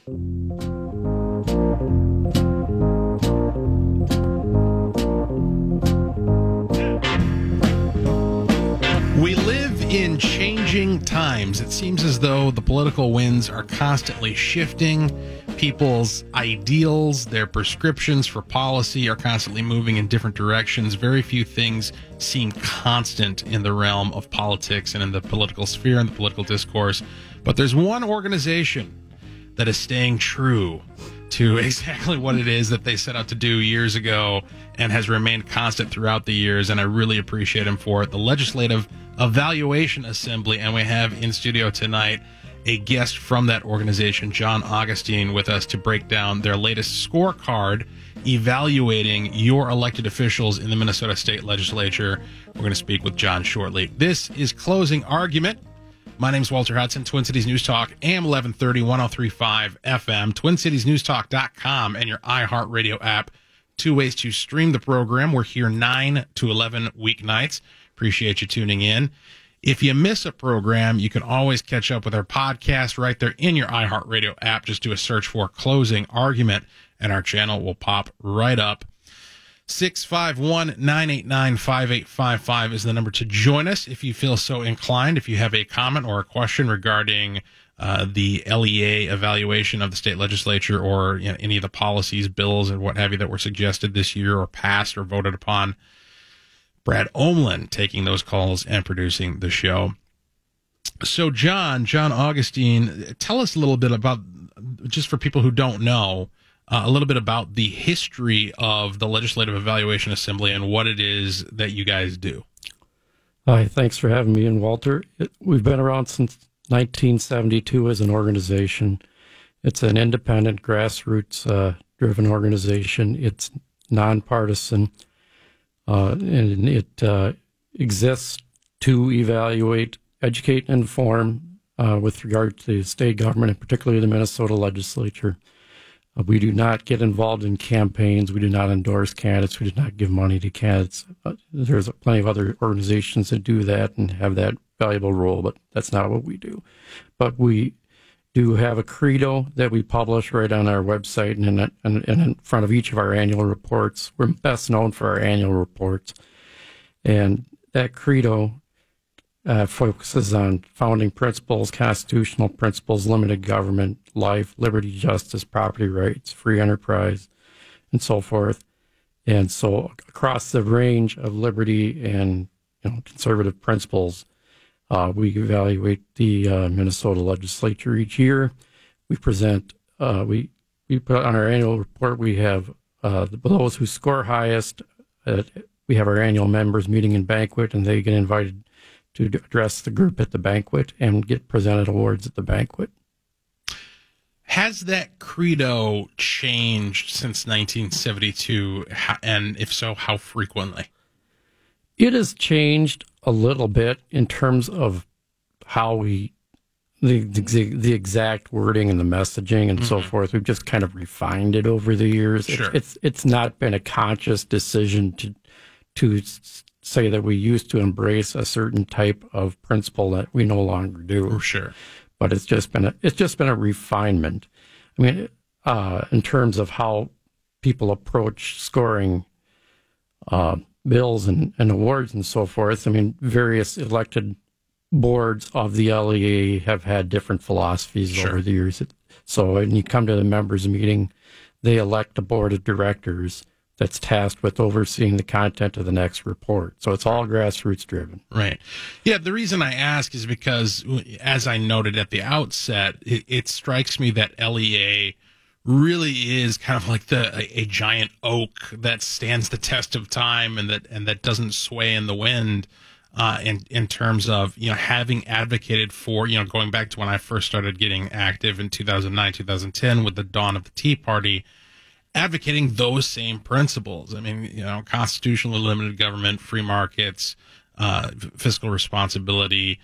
We live in changing times. It seems as though the political winds are constantly shifting. People's ideals, their prescriptions for policy are constantly moving in different directions. Very few things seem constant in the realm of politics and in the political sphere and the political discourse. But there's one organization that is staying true to exactly what it is that they set out to do years ago and has remained constant throughout the years, and I really appreciate him for it. The Legislative Evaluation Assembly, and we have in studio tonight a guest from that organization, John Augustine, with us to break down their latest scorecard evaluating your elected officials in the Minnesota State Legislature. We're going to speak with John shortly. This is Closing Argument. My name's Walter Hudson, Twin Cities News Talk, AM 1130, 103.5 FM, TwinCitiesNewsTalk.com, and your iHeartRadio app. 2 ways to stream the program. We're here 9 to 11 weeknights. Appreciate you tuning in. If you miss a program, you can always catch up with our podcast right there in your iHeartRadio app. Just do a search for Closing Argument, and our channel will pop right up. 651-989-5855 is the number to join us if you feel so inclined. If you have a comment or a question regarding the LEA evaluation of the state legislature, or any of the policies, bills, and what have you that were suggested this year or passed or voted upon, Brad Omlin taking those calls and producing the show. So John Augustine, tell us a little bit about, just for people who don't know, a little bit about the history of the Legislative Evaluation Assembly and what it is that you guys do. Hi, thanks for having me in, Walter. We've been around since 1972 as an organization. It's an independent, grassroots-driven organization. It's nonpartisan, and it exists to evaluate, educate, and inform with regard to state government, and particularly the Minnesota legislature. We do not get involved in campaigns. We do not endorse candidates. We do not give money to candidates. There's plenty of other organizations that do that and have that valuable role, but that's not what we do. But we do have a credo that we publish right on our website and in front of each of our annual reports. We're best known for our annual reports. And that credo focuses on founding principles, constitutional principles, limited government, life, liberty, justice, property rights, free enterprise, and so forth. And so across the range of liberty and conservative principles, we evaluate the Minnesota legislature each year. We present, we put on our annual report, we have those who score highest. We have our annual members meeting and banquet, and they get invited to address the group at the banquet and get presented awards at the banquet. Has that credo changed since 1972? And if so, how frequently? It has changed a little bit in terms of how the exact wording and the messaging and so forth. We've just kind of refined it over the years. Sure. It's not been a conscious decision to say that we used to embrace a certain type of principle that we no longer do. For sure. But it's just been a refinement. I mean, in terms of how people approach scoring bills and awards and so forth. I mean, various elected boards of the LEA have had different philosophies Sure. over the years. So when you come to the members' meeting, they elect a board of directors that's tasked with overseeing the content of the next report. So it's all grassroots driven. Right. Yeah, the reason I ask is because, as I noted at the outset, it strikes me that LEA really is kind of like a giant oak that stands the test of time and that doesn't sway in the wind, in terms of, having advocated for, going back to when I first started getting active in 2009, 2010 with the dawn of the Tea Party, advocating those same principles. I mean, constitutionally limited government, free markets, fiscal responsibility,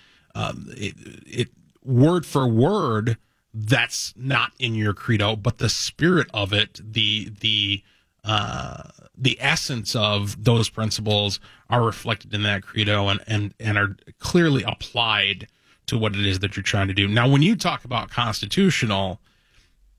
it word for word, that's not in your credo, but the spirit of it, the essence of those principles are reflected in that credo and are clearly applied to what it is that you're trying to do. Now, when you talk about constitutional,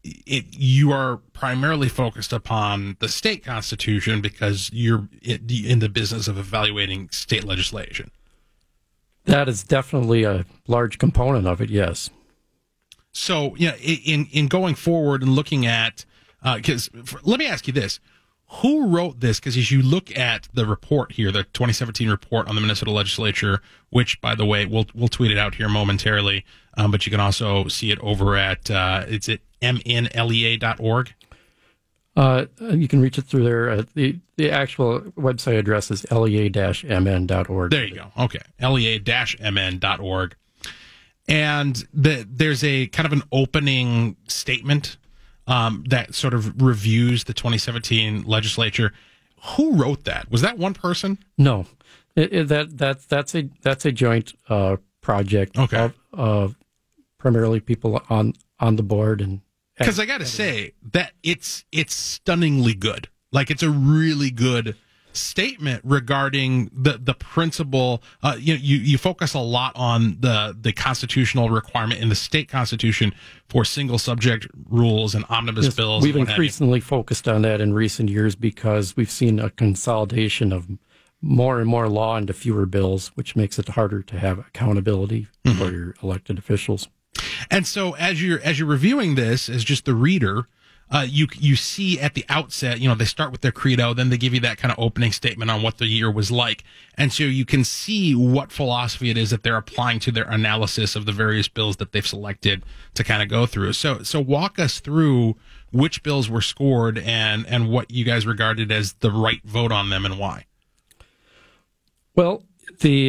you are primarily focused upon the state constitution because you're in the business of evaluating state legislation. That is definitely a large component of it, yes. So, in going forward and looking at, let me ask you this. Who wrote this? Because as you look at the report here, the 2017 report on the Minnesota legislature, which, by the way, we'll tweet it out here momentarily, but you can also see it over at, it's at mnlea.org. You can reach it through there. The actual website address is lea-mn.org. There you go. Okay. lea-mn.org. And there's a kind of an opening statement that sort of reviews the 2017 legislature. Who wrote that? Was that one person? No, that's a joint project. Okay. Of primarily people on the board, and because I got to say that it's stunningly good. Like, it's a really good statement regarding the principle. You focus a lot on the constitutional requirement in the state constitution for single subject rules and omnibus bills. We've increasingly focused on that in recent years because we've seen a consolidation of more and more law into fewer bills, which makes it harder to have accountability for your elected officials. And so as you're reviewing this as just the reader, you see at the outset, they start with their credo, then they give you that kind of opening statement on what the year was like. And so you can see what philosophy it is that they're applying to their analysis of the various bills that they've selected to kind of go through. So walk us through which bills were scored and what you guys regarded as the right vote on them and why. Well, we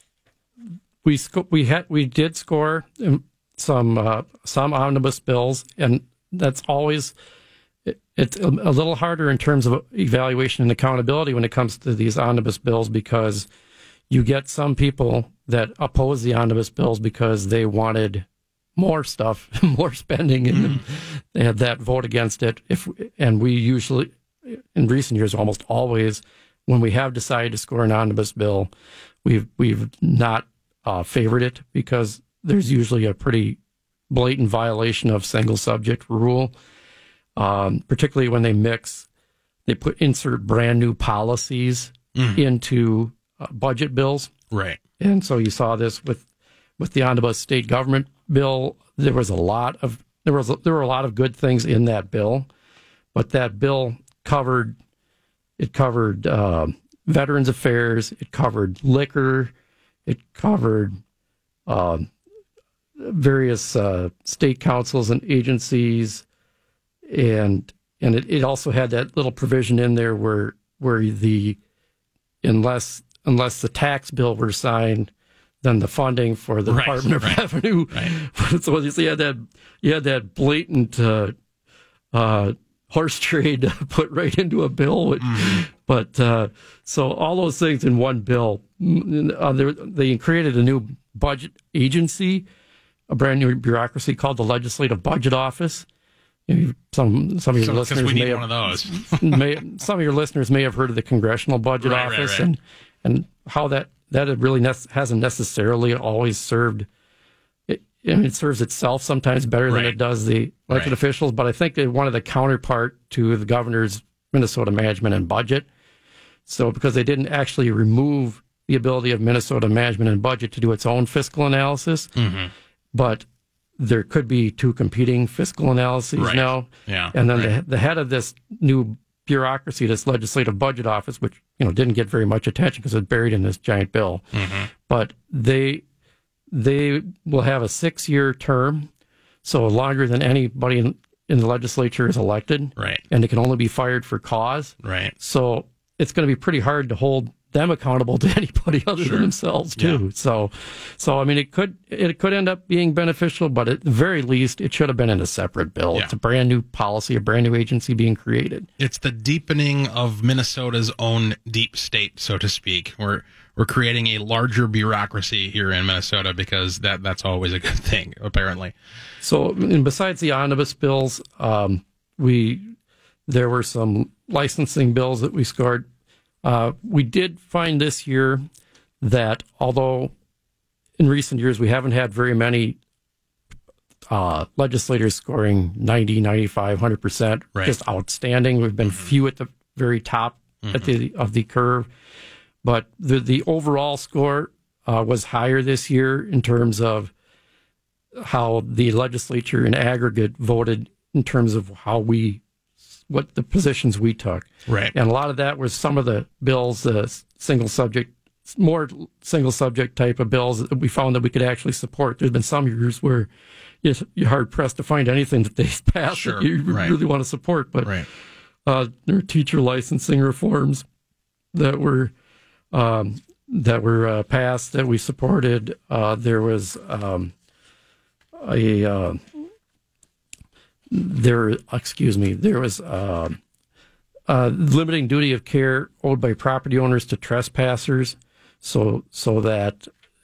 did score some omnibus bills, and that's always, it's a little harder in terms of evaluation and accountability when it comes to these omnibus bills, because you get some people that oppose the omnibus bills because they wanted more stuff, more spending, and they had that vote against it. And we usually, in recent years, almost always, when we have decided to score an omnibus bill, we've not favored it because there's usually a pretty blatant violation of single subject rule, particularly when they insert brand new policies into budget bills. Right. And so you saw this with the omnibus state government bill. There were a lot of good things in that bill, but that bill covered Veterans Affairs, it covered liquor, it covered various state councils and agencies, and it also had that little provision in there where unless the tax bill were signed, then the funding for the Department of Revenue. Right. So you had that blatant horse trade put right into a bill. But so all those things in one bill. They created a new budget agency, a brand new bureaucracy called the Legislative Budget Office. Some of your listeners may have, one of those. Some of your listeners may have heard of the Congressional Budget Office, and how that really hasn't necessarily always served. It serves itself sometimes better than it does the elected officials, but I think they're one of the counterpart to the governor's Minnesota Management and Budget. So because they didn't actually remove the ability of Minnesota Management and Budget to do its own fiscal analysis, but there could be two competing fiscal analyses now. Yeah. And then the head of this new bureaucracy, this Legislative Budget Office, which didn't get very much attention because it's buried in this giant bill, but they will have a 6-year term, so longer than anybody in the legislature is elected, and they can only be fired for cause. So it's going to be pretty hard to hold them accountable to anybody other than themselves too. So I mean, it could end up being beneficial, but at the very least, it should have been in a separate bill. Yeah. It's a brand new policy, a brand new agency being created. It's the deepening of Minnesota's own deep state, so to speak. We're creating a larger bureaucracy here in Minnesota because that's always a good thing, apparently. So, and besides the omnibus bills, there were some licensing bills that we scored. We did find this year that although in recent years we haven't had very many legislators scoring 90, 95, 100%, Right. just outstanding. We've been few at the very top of the curve. But the overall score was higher this year in terms of how the legislature in aggregate voted in terms of what the positions we took. Right. And a lot of that was some of the bills, more single subject type of bills that we found that we could actually support. There's been some years where you're hard pressed to find anything that they passed Sure. that you Right. really want to support. But Right. there were teacher licensing reforms that were passed that we supported. There was limiting duty of care owed by property owners to trespassers, so that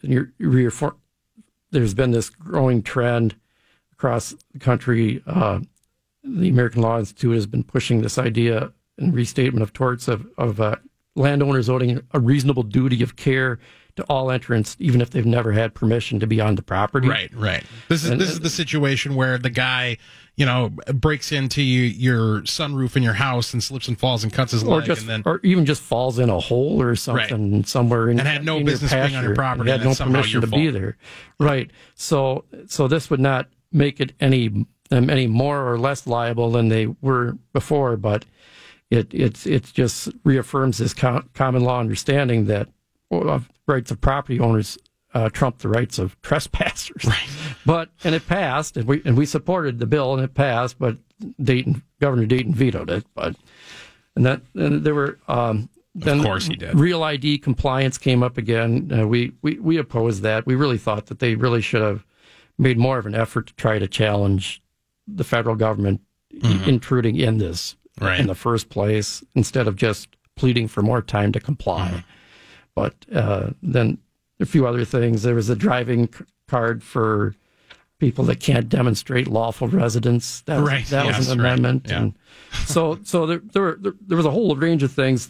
there's been this growing trend across the country. The American Law Institute has been pushing this idea in restatement of torts of landowners owing a reasonable duty of care to all entrants, even if they've never had permission to be on the property. Right. This is the situation where the guy, breaks into your sunroof in your house and slips and falls and cuts his leg, or even just falls in a hole or something somewhere in, and had no in business your being on your property, and had no permission to be there. Right. So this would not make it any more or less liable than they were before, but it just reaffirms this common law understanding that rights of property owners trump the rights of trespassers. Right. And it passed, and we supported the bill, and it passed, but Governor Dayton vetoed it. And there were then, of course he did. Real ID compliance came up again. We opposed that. We really thought that they really should have made more of an effort to try to challenge the federal government intruding in this in the first place, instead of just pleading for more time to comply. But then a few other things. There was a driving card for people that can't demonstrate lawful residence. That was an amendment. Yeah. And so there was a whole range of things.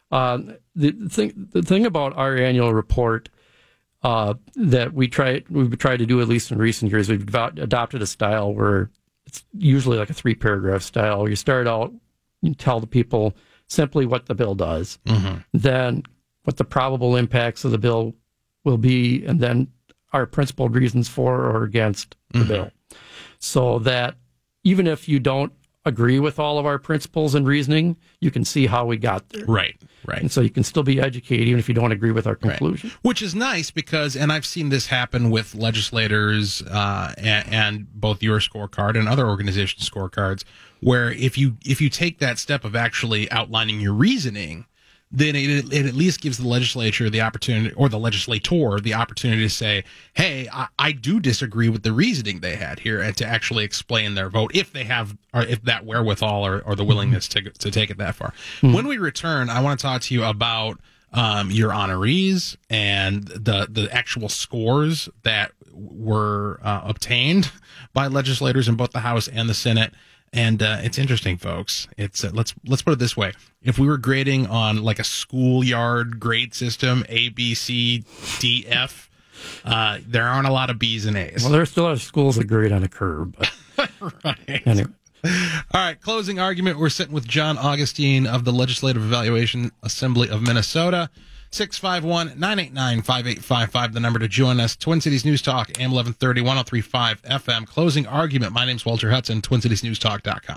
The thing about our annual report that we've tried to do, at least in recent years, we've adopted a style where it's usually like a 3-paragraph style, where you start out, you tell the people simply what the bill does, then what the probable impacts of the bill will be, and then our principled reasons for or against the bill. So that even if you don't agree with all of our principles and reasoning, you can see how we got there. Right. And so you can still be educated even if you don't agree with our conclusion. Right. Which is nice because, and I've seen this happen with legislators and both your scorecard and other organizations' scorecards, where if you take that step of actually outlining your reasoning, then it at least gives the legislature the opportunity, or the legislator the opportunity, to say, hey, I do disagree with the reasoning they had here, and to actually explain their vote if they have, or if that wherewithal or the willingness to take it that far. When we return, I want to talk to you about your honorees and the actual scores that were obtained by legislators in both the House and the Senate. And it's interesting, folks. It's let's put it this way: if we were grading on like a schoolyard grade system, A, B, C, D, F, there aren't a lot of B's and A's. Well, there's still a lot of schools that grade on a curve. But right. Anyway. All right. Closing argument. We're sitting with John Augustine of the Legislative Evaluation Assembly of Minnesota. 651-989-5855, the number to join us. Twin Cities News Talk, AM 1130, 103.5 FM. Closing argument. My name's Walter Hudson, TwinCitiesNewsTalk.com.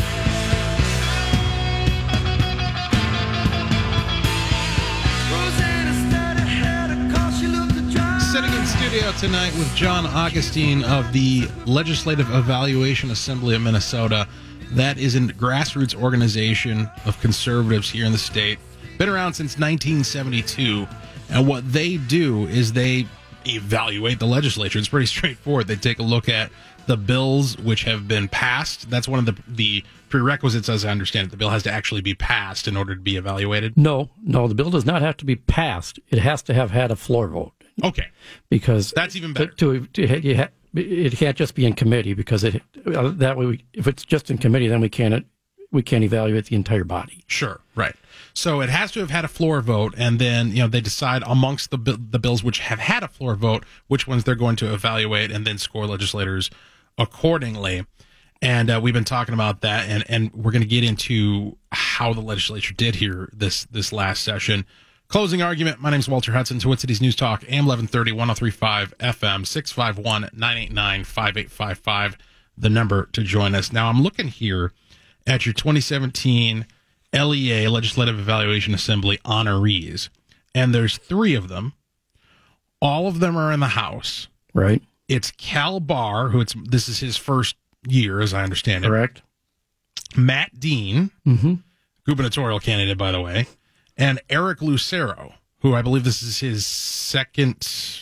Sitting in studio tonight with John Augustine of the Legislative Evaluation Assembly of Minnesota. That is a grassroots organization of conservatives here in the state. Been around since 1972, and what they do is they evaluate the legislature. It's pretty straightforward. They take a look at the bills which have been passed. That's one of the prerequisites, as I understand it. The bill has to actually be passed in order to be evaluated. No, the bill does not have to be passed. It has to have had a floor vote. Okay, because that's even better. It can't just be in committee, because that way, if it's just in committee, then we can't evaluate the entire body. Sure, right. So it has to have had a floor vote, and then they decide amongst the bills which have had a floor vote which ones they're going to evaluate, and then score legislators accordingly. And we've been talking about that, and we're going to get into how the legislature did here this last session. Closing argument. My name is Walter Hudson. Twin Cities News Talk, AM 1130, 103.5 FM, 651-989-5855, the number to join us. Now, I'm looking here at your 2017 LEA, Legislative Evaluation Assembly honorees, and there's 3 of them. All of them are in the House. Right. It's Cal Barr, this is his first year, as I understand it. Correct. Matt Dean, gubernatorial candidate, by the way, and Eric Lucero, who I believe this is his second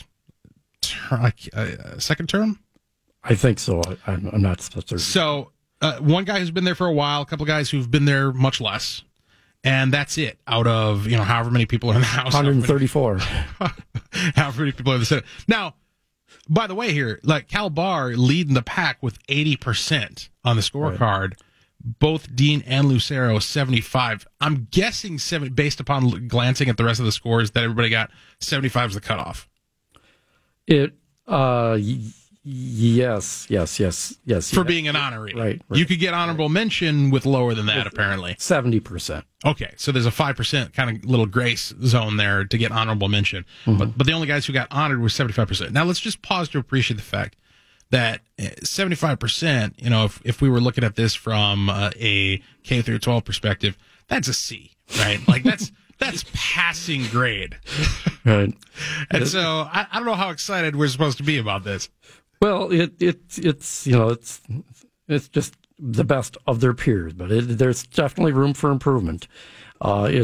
term. I think so. I'm not certain. So one guy who's been there for a while, a couple of guys who've been there much less, and that's it. Out of however many people are in the House, 134. However many people are in the Senate. Now, by the way, here, like Cal Barr leading the pack with 80% on the scorecard. Right. Both Dean and Lucero 75. I'm guessing based upon glancing at the rest of the scores that everybody got 75 is the cutoff. Yes. For being an honoree. Right. You could get honorable mention with lower than that, apparently. 70%. Okay, so there's a 5% kind of little grace zone there to get honorable mention. But the only guys who got honored were 75%. Now let's just pause to appreciate the fact that 75%, if we were looking at this from a K through 12 perspective, that's a C, right? Like that's passing grade. Right. And so I don't know how excited we're supposed to be about this. Well, it's just the best of their peers, but there's definitely room for improvement. We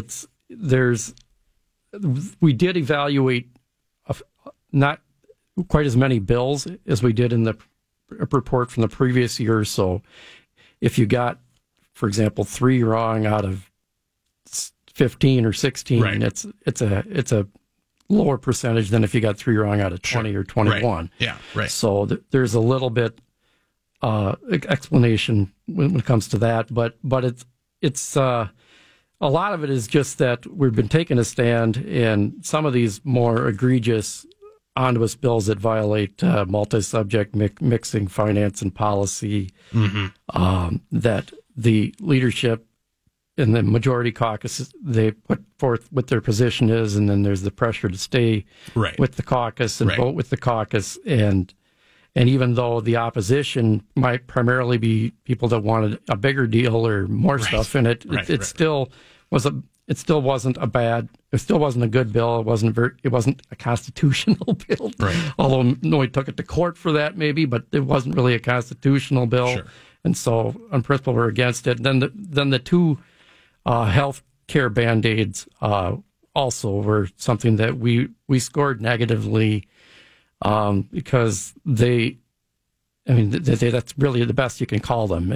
did evaluate not quite as many bills as we did in the report from the previous year. So if you got, for example, 3 wrong out of 15 or 16, right, it's a lower percentage than if you got 3 wrong out of 20 or 21. Right. Yeah, right. So there's a little bit explanation when it comes to that, but it's a lot of it is just that we've been taking a stand in some of these more egregious omnibus bills that violate multi-subject mixing finance and policy, that the leadership in the majority caucus, they put forth what their position is, and then there's the pressure to stay with the caucus and vote with the caucus. And even though the opposition might primarily be people that wanted a bigger deal or more stuff in it, it still wasn't a good bill. It wasn't a constitutional bill. Right. Although Noy took it to court for that, maybe, but it wasn't really a constitutional bill. Sure. And so, on principle, we're against it. Then the 2 health care band-aids also were something that we scored negatively because that's really the best you can call them.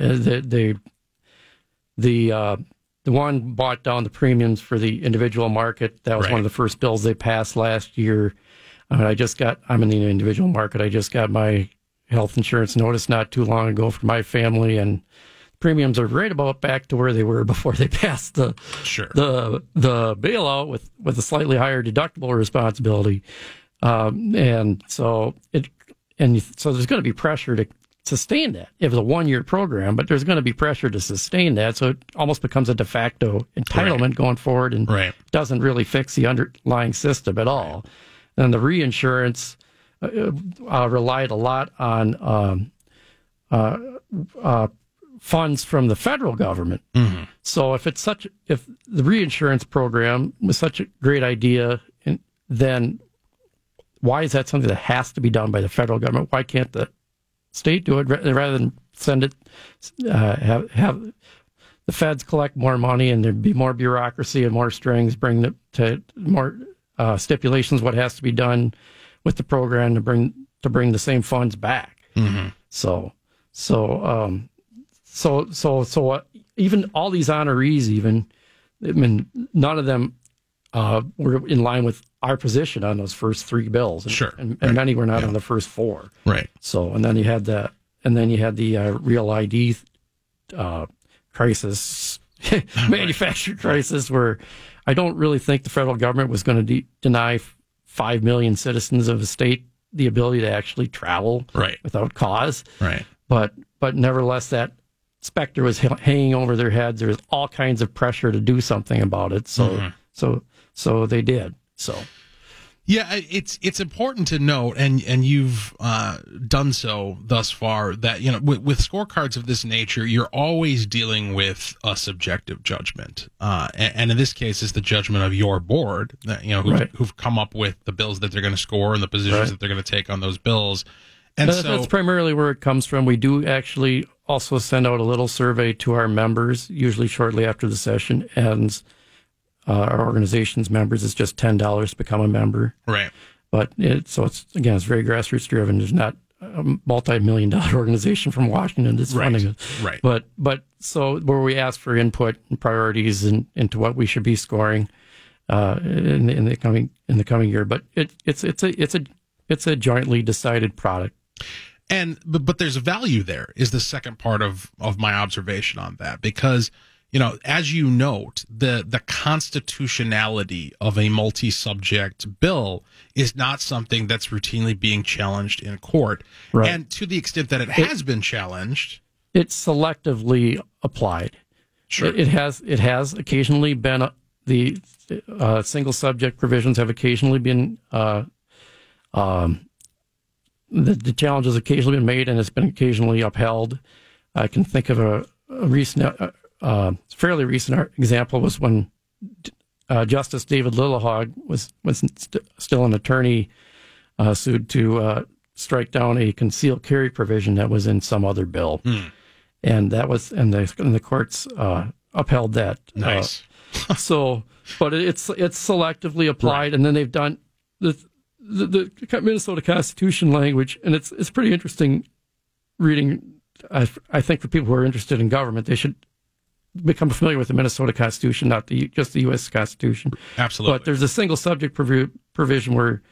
The one bought down the premiums for the individual market. That was one of the first bills they passed last year. I'm in the individual market. I just got my health insurance notice not too long ago for my family, and premiums are right about back to where they were before they passed the bailout with a slightly higher deductible responsibility. And so there's going to be pressure to sustain that. It was a 1-year program, but there's going to be pressure to sustain that. So it almost becomes a de facto entitlement going forward, and doesn't really fix the underlying system at all. And the reinsurance relied a lot on funds from the federal government. So if the reinsurance program was such a great idea, then why is that something that has to be done by the federal government? Why can't the state do it rather than send it, have the feds collect more money and there'd be more bureaucracy and more strings, bring to more stipulations what has to be done with the program to bring the same funds back. So even all these honorees, none of them were in line with our position on those first 3 bills. And many were not on the first 4. Right. So, and then you had the Real ID crisis, manufactured crisis, where I don't really think the federal government was going to deny 5 million citizens of a state the ability to actually travel without cause. Right. but nevertheless, that specter was hanging over their heads. There was all kinds of pressure to do something about it. So so they did. So. Yeah, it's important to note, and you've done so thus far, that with scorecards of this nature, you're always dealing with a subjective judgment, and in this case, it's the judgment of your board, who've come up with the bills that they're going to score and the positions that they're going to take on those bills, and that's primarily where it comes from. We do actually also send out a little survey to our members, usually shortly after the session ends. Our organization's members, it's just $10 to become a member. Right. But it's very grassroots driven. There's not a multi-million-dollar organization from Washington that's funding it. Right. But so where we ask for input and priorities into what we should be scoring in the coming year. But it's a jointly decided product. But there's a value there, is the second part of my observation on that, because as you note, the constitutionality of a multi-subject bill is not something that's routinely being challenged in court. Right. And to the extent that it has been challenged, it's selectively applied. Sure. It has occasionally been the single subject provisions have occasionally been the challenge has occasionally been made, and it's been occasionally upheld. I can think of a recent. Fairly recent example was when Justice David Lillehog was still an attorney, sued to strike down a concealed carry provision that was in some other bill, and the courts upheld that. Nice. But it's selectively applied, right. And then they've done the Minnesota Constitution language, and it's pretty interesting reading. I think for people who are interested in government, they should become familiar with the Minnesota Constitution, not just the U.S. Constitution. Absolutely. But there's a single subject provision where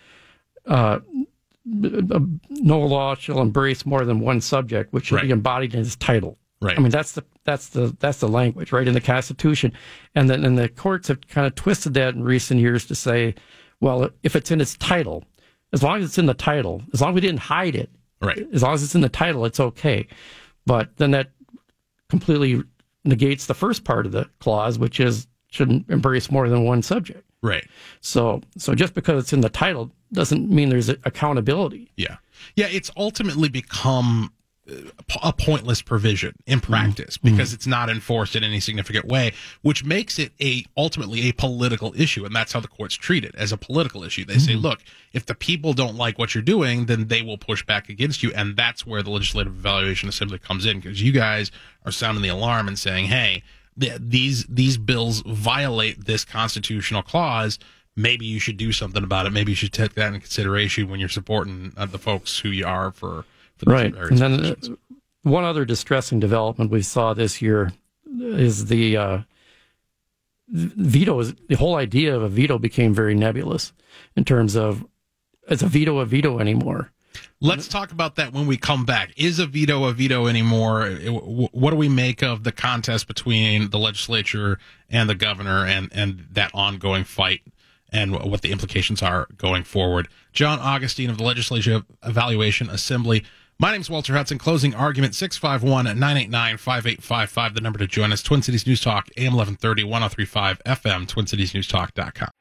no law shall embrace more than one subject, which should be embodied in its title. Right. I mean, that's the language, right, in the Constitution. And then the courts have kind of twisted that in recent years to say, well, if it's in its title, as long as it's in the title, as long as we didn't hide it, right, as long as it's in the title, it's okay. But then that completely negates the first part of the clause, which is shouldn't embrace more than one subject. Right. So just because it's in the title doesn't mean there's accountability. Yeah. It's ultimately become a pointless provision in practice because it's not enforced in any significant way, which makes it ultimately a political issue. And that's how the courts treat it, as a political issue. They say, look, if the people don't like what you're doing, then they will push back against you. And that's where the Legislative Evaluation Assembly comes in, because you guys are sounding the alarm and saying, hey, these bills violate this constitutional clause. Maybe you should do something about it. Maybe you should take that into consideration when you're supporting the folks who you are for right. And then one other distressing development we saw this year is the veto. The whole idea of a veto became very nebulous in terms of, is a veto anymore? Let's talk about that when we come back. Is a veto anymore? What do we make of the contest between the legislature and the governor and that ongoing fight, and what the implications are going forward? John Augustine of the Legislative Evaluation Assembly. My name's Walter Hudson. Closing argument, 651-989-5855. The number to join us, Twin Cities News Talk, AM 1130, 103.5 FM, TwinCitiesNewsTalk.com.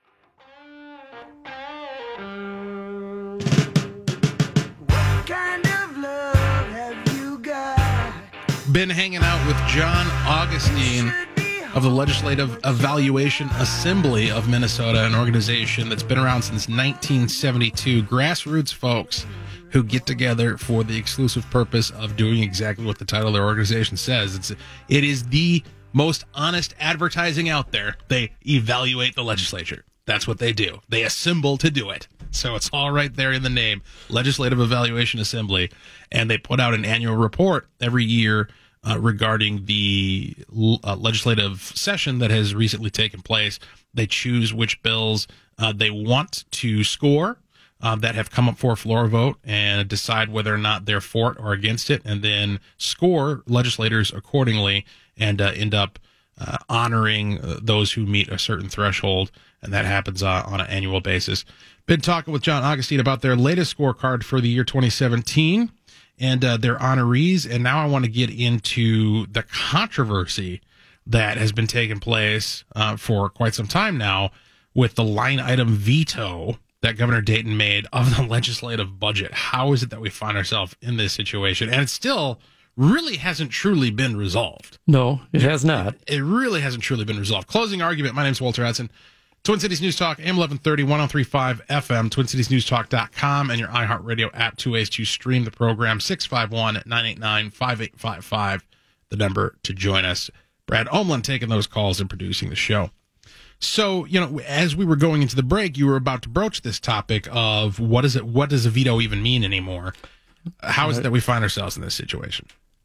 What kind of love have you got? Been hanging out with John Augustine of the Legislative Evaluation Assembly of Minnesota, an organization that's been around since 1972. Grassroots folks who get together for the exclusive purpose of doing exactly what the title of their organization says. It is the most honest advertising out there. They evaluate the legislature. That's what they do. They assemble to do it. So it's all right there in the name, Legislative Evaluation Assembly. And they put out an annual report every year regarding the legislative session that has recently taken place. They choose which bills they want to score that have come up for a floor vote, and decide whether or not they're for it or against it, and then score legislators accordingly, and end up honoring those who meet a certain threshold, and that happens on an annual basis. Been talking with John Augustine about their latest scorecard for the year 2017. and their honorees. And now I want to get into the controversy that has been taking place for quite some time now with the line item veto that Governor Dayton made of the legislative budget. How is it that we find ourselves in this situation? And it still really hasn't truly been resolved. No, it has not. It really hasn't truly been resolved. Closing argument. My name's Walter Hudson. Twin Cities News Talk, AM 1130, 1035 FM, TwinCitiesNewsTalk.com, and your iHeartRadio app. 2 ways to stream the program. 651-989-5855, the number to join us. Brad Omland taking those calls and producing the show. So, as we were going into the break, you were about to broach this topic of what does a veto even mean anymore? How is it that we find ourselves in this situation?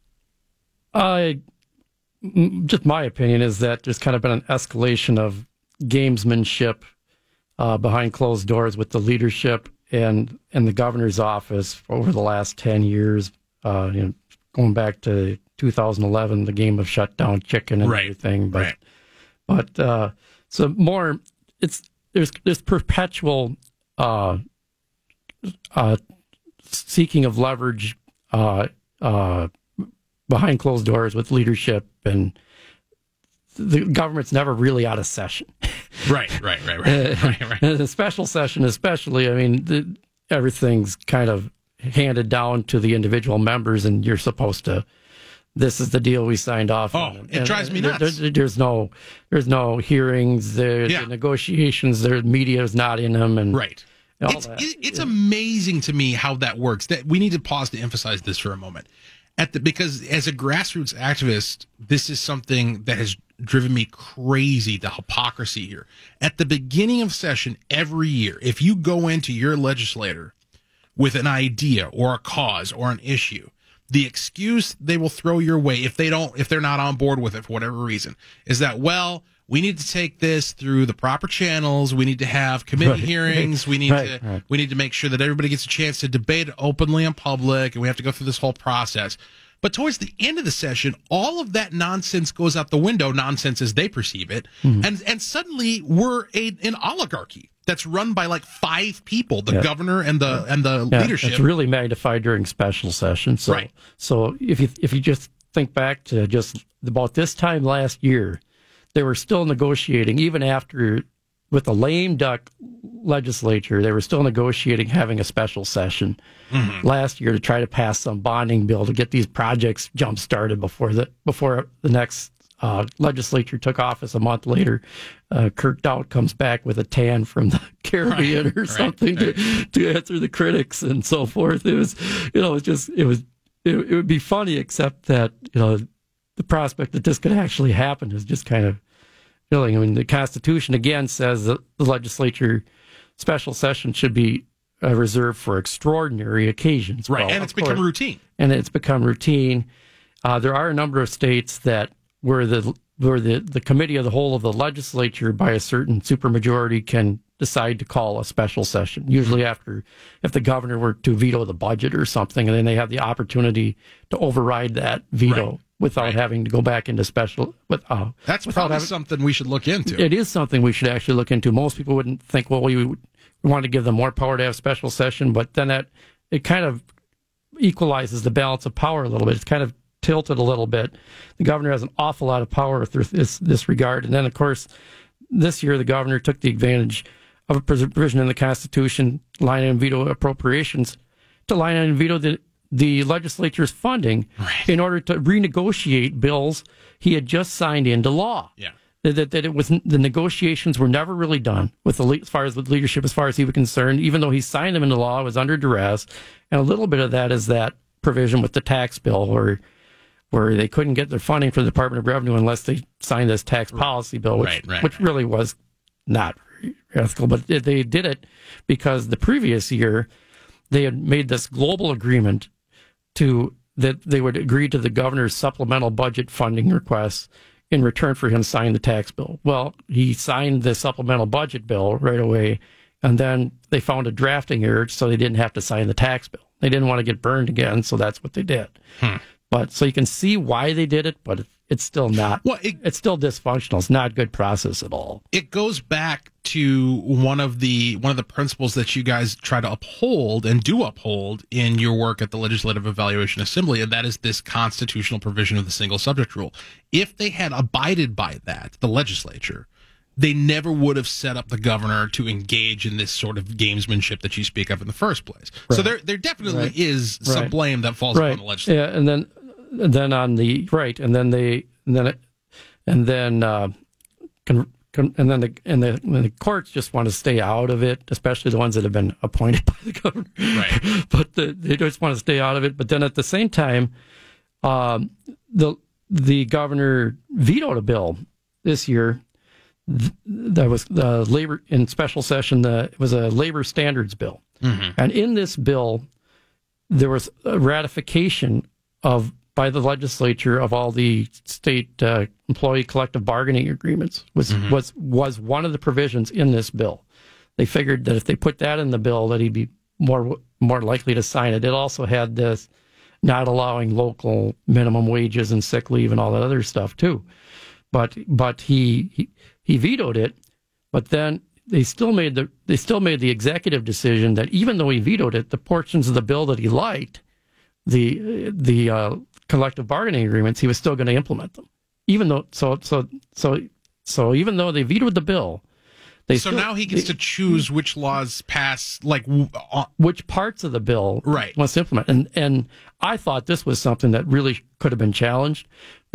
Just my opinion is that there's kind of been an escalation of gamesmanship behind closed doors with the leadership and the governor's office over the last 10 years, going back to 2011, the game of shutdown chicken and everything. But so more, there's perpetual seeking of leverage behind closed doors with leadership, and the government's never really out of session. Right. The special session especially, I mean, everything's kind of handed down to the individual members, and you're supposed to, this is the deal we signed off on. It drives me nuts. There's no hearings, the negotiations, the media is not in them. And right. It's amazing to me how that works. That we need to pause to emphasize this for a moment. Because as a grassroots activist, this is something that has driven me crazy, the hypocrisy here. At the beginning of session every year, if you go into your legislator with an idea or a cause or an issue, the excuse they will throw your way if they're not on board with it for whatever reason is that, well, we need to take this through the proper channels. We need to have committee hearings. We need to make sure that everybody gets a chance to debate openly in public, and we have to go through this whole process. But towards the end of the session, all of that nonsense goes out the window, nonsense as they perceive it, and suddenly we're an oligarchy that's run by like 5 people, the governor and the leadership. It's really magnified during special session. So, so if you just think back to just about this time last year, they were still negotiating, even after, with the lame duck legislature, they were still negotiating having a special session last year to try to pass some bonding bill to get these projects jump-started before the next legislature took office a month later. Kirk Dowd comes back with a tan from the Caribbean or something to answer the critics and so forth. It was, it would be funny, except that, the prospect that this could actually happen is just kind of chilling. I mean, the Constitution, again, says that the legislature special session should be reserved for extraordinary occasions. Right, and it's become routine. And it's become routine. There are a number of states where the committee of the whole of the legislature, by a certain supermajority, can decide to call a special session, usually after, if the governor were to veto the budget or something, and then they have the opportunity to override that veto without having to go back into special. That's probably something we should look into. It is something we should actually look into. Most people wouldn't think, well, we want to give them more power to have special session, but then it kind of equalizes the balance of power a little bit. It's kind of tilted a little bit. The governor has an awful lot of power with this regard. And then, of course, this year the governor took the advantage of a provision in the Constitution, line item veto appropriations, to line item veto the legislature's funding in order to renegotiate bills he had just signed into law. Yeah. That it was, the negotiations were never really done with as far as with leadership, as far as he was concerned. Even though he signed them into law, it was under duress. And a little bit of that is that provision with the tax bill where they couldn't get their funding for the Department of Revenue unless they signed this tax policy bill, which really was not ethical. But they did it because the previous year they had made this global agreement that they would agree to the governor's supplemental budget funding requests in return for him signing the tax bill. Well, he signed the supplemental budget bill right away, and then they found a drafting error, so they didn't have to sign the tax bill. They didn't want to get burned again, so that's what they did. But so you can see why they did it, but it's still not. Well, it's still dysfunctional. It's not a good process at all. It goes back to one of the principles that you guys try to uphold and do uphold in your work at the Legislative Evaluation Assembly, and that is this constitutional provision of the single subject rule. If they had abided by that, the legislature, they never would have set up the governor to engage in this sort of gamesmanship that you speak of in the first place. Right. So there definitely is some blame that falls upon the legislature. Yeah, and then on the right, and then the courts just want to stay out of it, especially the ones that have been appointed by the governor. Right. But they just want to stay out of it. But then at the same time, the governor vetoed a bill this year. That was the labor in special session. It was a labor standards bill, and in this bill, there was a ratification by the legislature of all the state employee collective bargaining agreements. Was one of the provisions in this bill. They figured that if they put that in the bill, that he'd be more likely to sign it. It also had this not allowing local minimum wages and sick leave and all that other stuff too. But he vetoed it, but then they still made the executive decision that even though he vetoed it, the portions of the bill that he liked, the collective bargaining agreements, he was still going to implement them. Even though so even though they vetoed the bill, now he gets to choose which laws pass, which parts of the bill wants to implement. And I thought this was something that really could have been challenged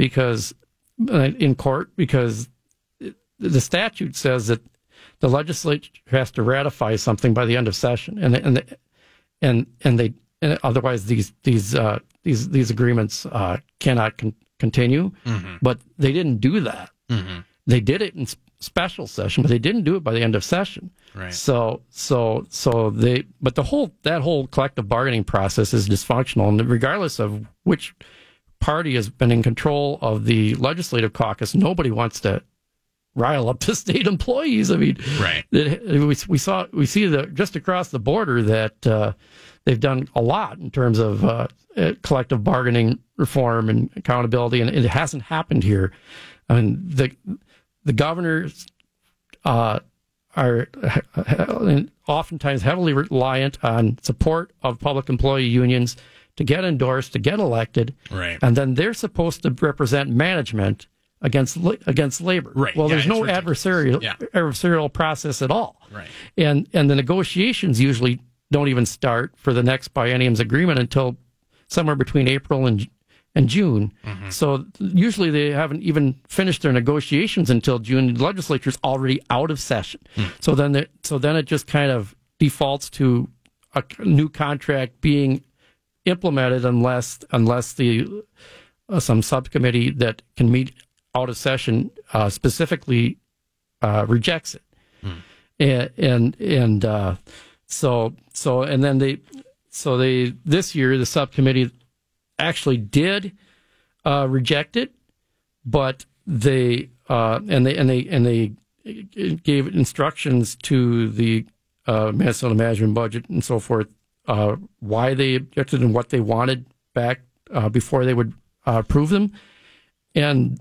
in court, because the statute says that the legislature has to ratify something by the end of session, and otherwise these agreements cannot continue. But they didn't do that. They did it in special session, but they didn't do it by the end of session. Right. But that whole collective bargaining process is dysfunctional, and regardless of which party has been in control of the legislative caucus, nobody wants to rile up the state employees. I mean, we see just across the border that they've done a lot in terms of collective bargaining reform and accountability, and it hasn't happened here. I mean, the governors are oftentimes heavily reliant on support of public employee unions to get endorsed, to get elected, and then they're supposed to represent management against labor. Right. Well, there's no adversarial process at all. Right. And the negotiations usually don't even start for the next biennium's agreement until somewhere between April and June. So usually they haven't even finished their negotiations until June. The legislature's already out of session. So then it just kind of defaults to a new contract being implemented unless the some subcommittee that can meet out of session specifically rejects it. This year the subcommittee actually did reject it, but they gave instructions to the Minnesota Management Budget and so forth why they objected and what they wanted back before they would approve them, and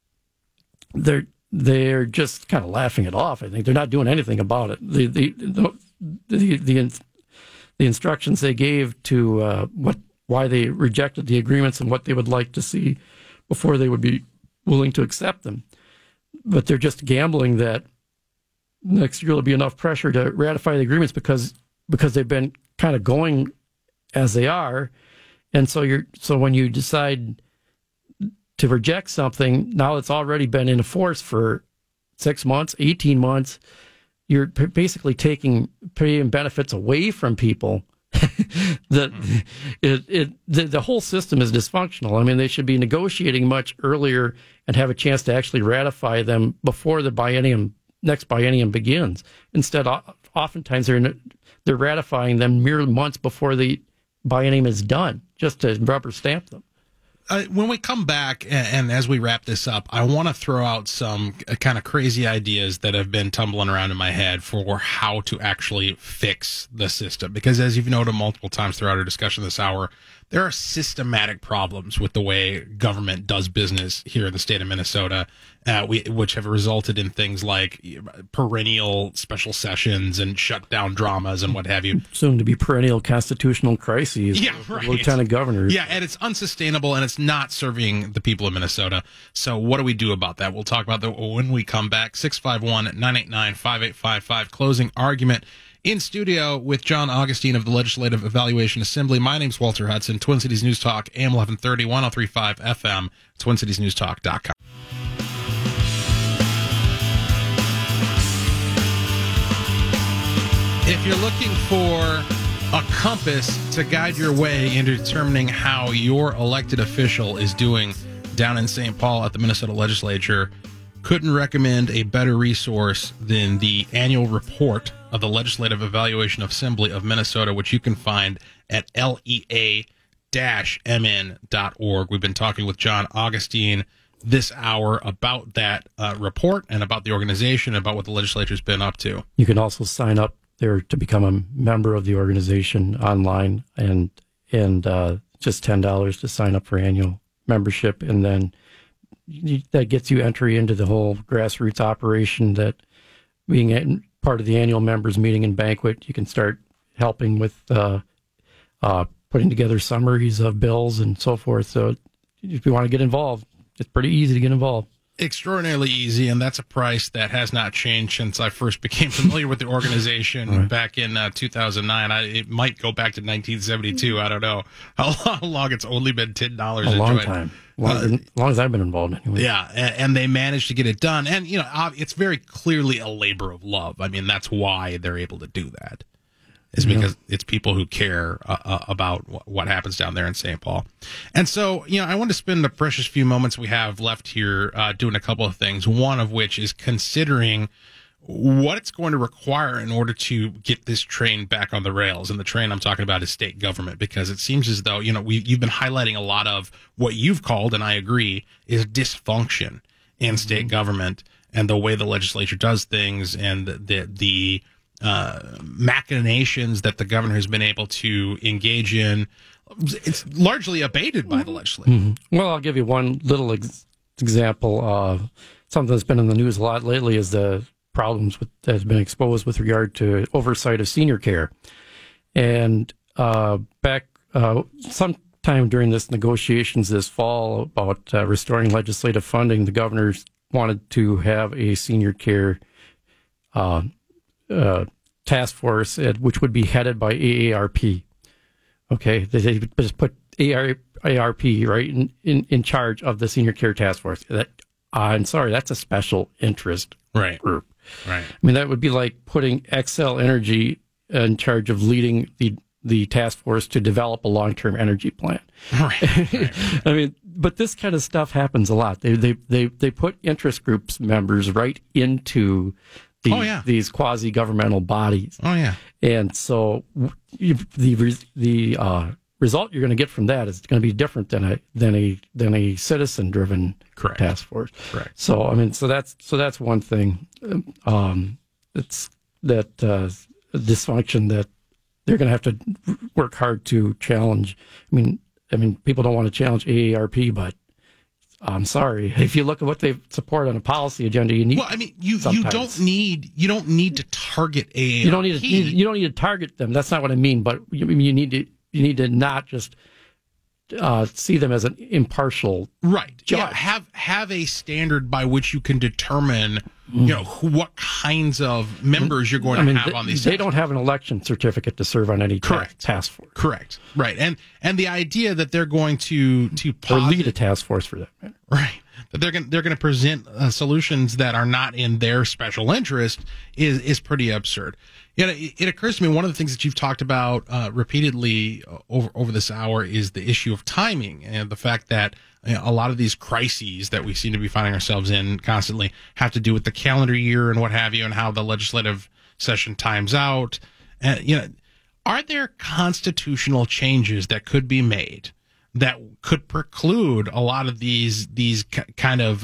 they're just kind of laughing it off. I think they're not doing anything about it. The instructions they gave to why they rejected the agreements and what they would like to see before they would be willing to accept them, but they're just gambling that next year there'll be enough pressure to ratify the agreements because they've been kind of going as they are, and so when you decide to reject something, now it's already been in force for 6 months, 18 months, you're basically taking pay and benefits away from people. The whole system is dysfunctional. I mean, they should be negotiating much earlier and have a chance to actually ratify them before the next biennium begins. Instead, oftentimes they're ratifying them mere months before the biennium is done, just to rubber stamp them. When we come back and as we wrap this up, I want to throw out some kind of crazy ideas that have been tumbling around in my head for how to actually fix the system. Because as you've noted multiple times throughout our discussion this hour, there are systematic problems with the way government does business here in the state of Minnesota, which have resulted in things like perennial special sessions and shutdown dramas and what have you. Soon to be perennial constitutional crises. Yeah, right. Lieutenant governors. Yeah, and it's unsustainable, and it's not serving the people of Minnesota. So what do we do about that? We'll talk about that when we come back. 651-989-5855. Closing argument. In studio with John Augustine of the Legislative Evaluation Assembly. My name's Walter Hudson, Twin Cities News Talk, AM 1130, 103.5 FM, TwinCitiesNewsTalk.com. If you're looking for a compass to guide your way into determining how your elected official is doing down in St. Paul at the Minnesota Legislature, couldn't recommend a better resource than the annual report of the Legislative Evaluation Assembly of Minnesota, which you can find at lea-mn.org. We've been talking with John Augustine this hour about that report and about the organization, about what the legislature's been up to. You can also sign up there to become a member of the organization online, and just $10 to sign up for annual membership, and then that gets you entry into the whole grassroots operation. That being part of the annual members meeting and banquet, you can start helping with putting together summaries of bills and so forth. So if you want to get involved, it's pretty easy to get involved. Extraordinarily easy, and that's a price that has not changed since I first became familiar with the organization back in 2009. It might go back to 1972. I don't know how long it's only been $10. A long time. As long as I've been involved, anyway. Yeah, and they managed to get it done. And, it's very clearly a labor of love. I mean, that's why they're able to do that. Is because it's people who care about what happens down there in St. Paul. And so, I want to spend the precious few moments we have left here doing a couple of things, one of which is considering what it's going to require in order to get this train back on the rails. And the train I'm talking about is state government, because it seems as though, you've been highlighting a lot of what you've called, and I agree, is dysfunction in state government and the way the legislature does things, and the machinations that the governor has been able to engage in. It's largely abated by the legislature. Mm-hmm. Well, I'll give you one little example. Something that's been in the news a lot lately is the problems that has been exposed with regard to oversight of senior care. And back sometime during this negotiations this fall about restoring legislative funding, the governors wanted to have a senior care task force, which would be headed by AARP. Okay, they just put AARP right in charge of the senior care task force. I'm sorry, that's a special interest group. Right. I mean, that would be like putting Xcel Energy in charge of leading the task force to develop a long-term energy plan. Right. I mean, but this kind of stuff happens a lot. They put interest groups members right into these quasi-governmental bodies. Oh, yeah. And so the result you're going to get from that is going to be different than a citizen-driven task force. Correct. So I mean, so that's one thing. It's that dysfunction that they're going to have to work hard to challenge. I mean, people don't want to challenge AARP, but I'm sorry. If you look at what they support on a policy agenda, you need. Well, I mean, you don't need to target AARP. You don't need to target them. That's not what I mean. But you need to not just see them as an impartial judge. Yeah, have a standard by which you can determine what kinds of members you're going to have on these. They don't have an election certificate to serve on any task force. Correct. Right. And the idea that they're going to or lead a task force for that matter. Right. That they're going to present solutions that are not in their special interest is pretty absurd. It occurs to me, one of the things that you've talked about repeatedly over this hour is the issue of timing, and the fact that a lot of these crises that we seem to be finding ourselves in constantly have to do with the calendar year and what have you, and how the legislative session times out. Are there constitutional changes that could be made that could preclude a lot of these kind of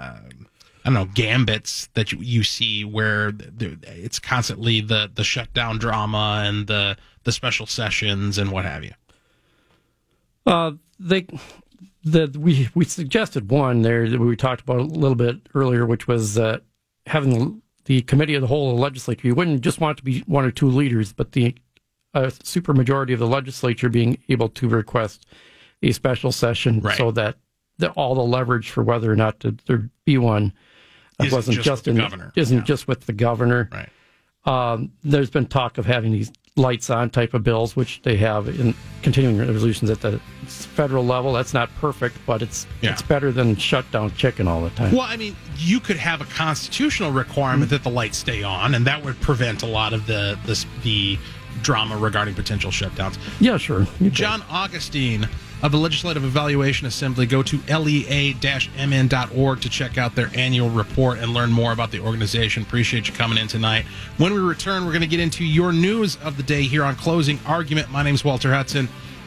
gambits that you see where it's constantly the shutdown drama and the special sessions and what have you? We suggested one there that we talked about a little bit earlier, which was having the committee of the whole of the legislature. You wouldn't just want it to be one or two leaders, but the supermajority of the legislature being able to request a special session, right, so that all the leverage for whether or not there be one wasn't just in the governor. Isn't just with the governor. Right. There's been talk of having these lights on type of bills, which they have in continuing resolutions at the federal level. That's not perfect, but it's better than shut down chicken all the time. Well, I mean, you could have a constitutional requirement that the lights stay on, and that would prevent a lot of the drama regarding potential shutdowns. Yeah, sure. John Augustine of the Legislative Evaluation Assembly. Go to lea-mn.org to check out their annual report and learn more about the organization. Appreciate you coming in tonight. When we return, we're going to get into your news of the day here on Closing Argument. My name's Walter Hudson.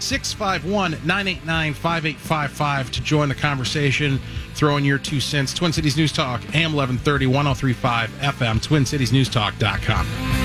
651-989-5855 to join the conversation. Throw in your 2 cents. Twin Cities News Talk, AM 1130, 103.5 FM, TwinCitiesNewsTalk.com.